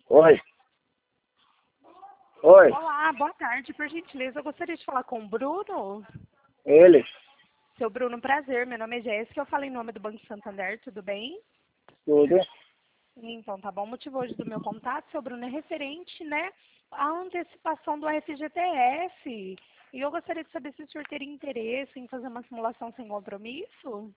Oi. Oi. Olá, boa tarde. Por gentileza, eu gostaria de falar com o Bruno. Ele. Seu Bruno, prazer. Meu nome é Jéssica. Eu falo em nome do Banco Santander, tudo bem? Tudo. Então, tá bom. O motivo hoje do meu contato, seu Bruno, é referente, né, à antecipação do FGTS. E eu gostaria de saber se o senhor teria interesse em fazer uma simulação sem compromisso.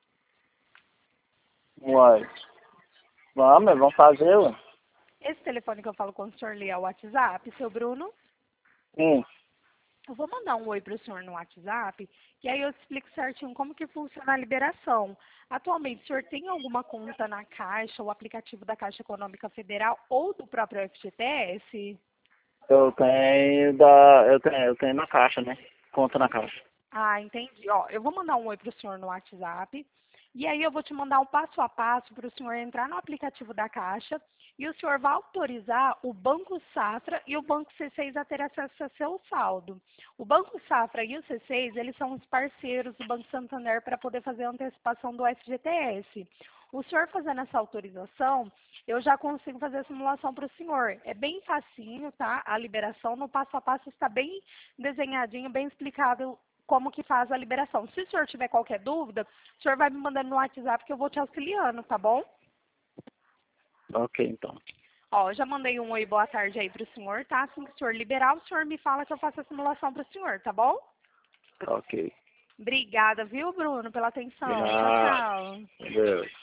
Uai. Vamos fazer, ué. Esse telefone que eu falo com o senhor ali é o WhatsApp, seu Bruno. Sim. Eu vou mandar um oi para o senhor no WhatsApp, e aí eu te explico certinho como que funciona a liberação. Atualmente, o senhor tem alguma conta na Caixa, o aplicativo da Caixa Econômica Federal ou do próprio FGTS? Eu tenho na caixa, né? Conta na caixa. Ah, entendi. Ó, eu vou mandar um oi para o senhor no WhatsApp, e aí eu vou te mandar um passo a passo para o senhor entrar no aplicativo da Caixa, e o senhor vai autorizar o Banco Safra e o Banco C6 a ter acesso a seu saldo. O Banco Safra e o C6, eles são os parceiros do Banco Santander para poder fazer a antecipação do FGTS. O senhor fazendo essa autorização, eu já consigo fazer a simulação para o senhor. É bem facinho, tá? A liberação no passo a passo está bem desenhadinho, bem explicado como que faz a liberação. Se o senhor tiver qualquer dúvida, o senhor vai me mandando no WhatsApp que eu vou te auxiliando, tá bom? Ok, então. Ó, já mandei um oi, boa tarde aí pro senhor, tá? Assim que o senhor liberar, o senhor me fala que eu faço a simulação pro senhor, tá bom? Ok. Obrigada, viu, Bruno, pela atenção. Tchau, Obrigado. tchau. Adeus.